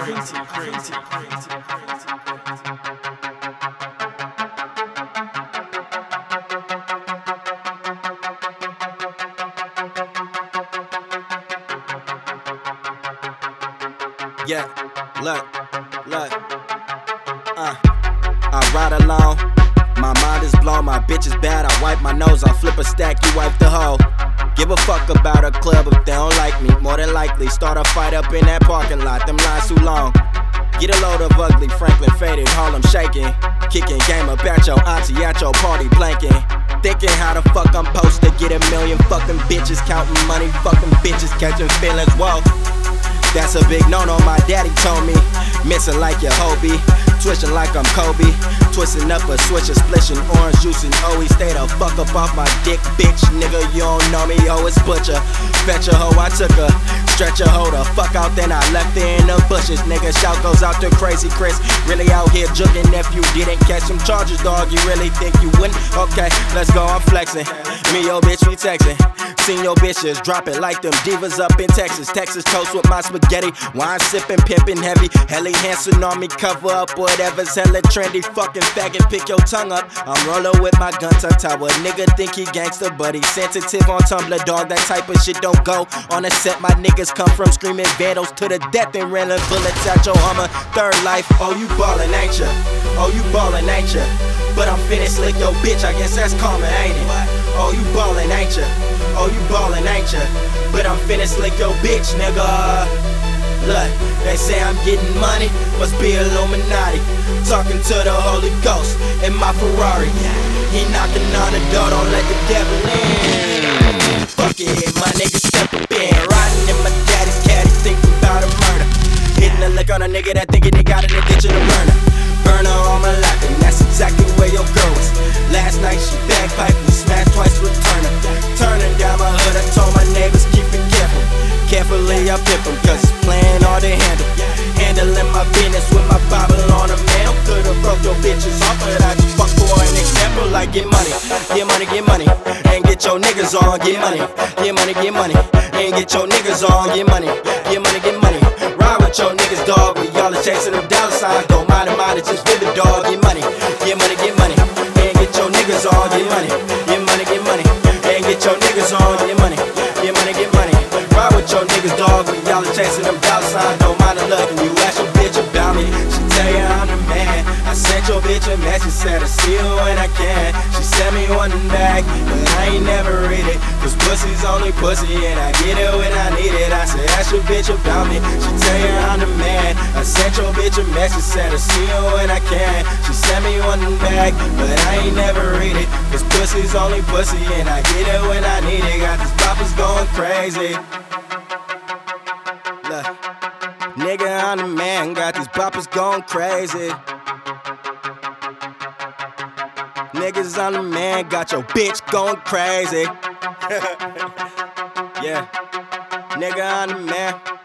Yeah, look, I ride along, my mind is blown, my bitch is bad, I wipe my nose, I flip a stack, you wipe the hoe. Give a fuck about a club if they don't like me, more than likely start a fight up in that parking lot, them lines too long. Get a load of ugly, Franklin faded, Harlem shaking, kicking game up at your auntie at your party blanking. Thinking how the fuck I'm supposed to get a million fucking bitches, counting money, fucking bitches, catching feelings, whoa. That's a big no-no, my daddy told me. Missing like your Hobie, twitching like I'm Kobe. Twisting up a switch, splishing orange juice and oh, he stay the fuck up off my dick, bitch. Nigga, you don't know me, oh, it's Butcher. Fetch a hoe, I took her. Stretch a hoe the fuck out, then I left her in the bushes. Nigga, shout goes out to Crazy Chris. Really out here jugging if you didn't catch some charges, dog. You really think you wouldn't? Okay, let's go, I'm flexing. Me, yo, bitch, we texting. Seen your bitches drop it like them divas up in Texas. Texas toast with my spaghetti. Wine sipping, pimping heavy. Helly Hansen on me, cover up whatever's hella trendy. Fucking faggot, pick your tongue up. I'm rolling with my gun tucked out. A nigga think he gangster, but he sensitive on Tumblr, dog. That type of shit don't go on a set. My niggas come from screaming vandals to the death and railing bullets at your Hummer. Third life, oh, you ballin', ain't ya? Oh, you ballin', ain't ya? But I'm finna slick your bitch, I guess that's karma, ain't it? Oh, you ballin', ain't ya? Oh, you ballin', ain't ya? But I'm finna slick your bitch, nigga. Look, they say I'm getting money, must be Illuminati. Talking to the Holy Ghost in my Ferrari. He knocking on the door, don't let the devil in. Fuck it, my nigga step up in. Riding in my daddy's caddy, thinking about a murder. Hitting the lick on a nigga that thinking they got in the ditch of the burner. Burner on my lap, and that's exactly where your girl was. Last night she bagpipe, we smashed twice, return her. Turning down my hood, I told my neighbors keep it careful. Carefully I pimp them, cause it's playing all they handle. Handling my business with my Bible on a mantle. Could've broke your bitches off, but I just fuck for an example. Like get money, get money, get money. And get your niggas on, get money. Get money, get money. And get your niggas on, get money. Get money, get money. Ride with your niggas, dog. We all are chasing them dollar signs. Don't mind them, it's just vivid, dog. Get money, get money, get money. And get your niggas on, get money. Get money, get money. And get your niggas on, get money. Get money, get money. Ride with your niggas, dog. We all are chasing them dollar signs. Don't mind the luck. And you ask your bitch about me, she tell you I'm the man. I sent your bitch a message, said I see you when I can. She sent me one back, but I ain't never read it. Cause pussy's only pussy and I get it when I need it. I said ask your bitch about me, she tell you I'm the man. I sent your bitch a message, said I see you when I can. She sent me one back, but I ain't never read it. Cause pussy's only pussy and I get it when I need it. Got these boppers going crazy. Look, nigga, I'm the man, got these boppers going crazy. Niggas, I'm the man, got your bitch going crazy. Yeah, nigga, I'm the man.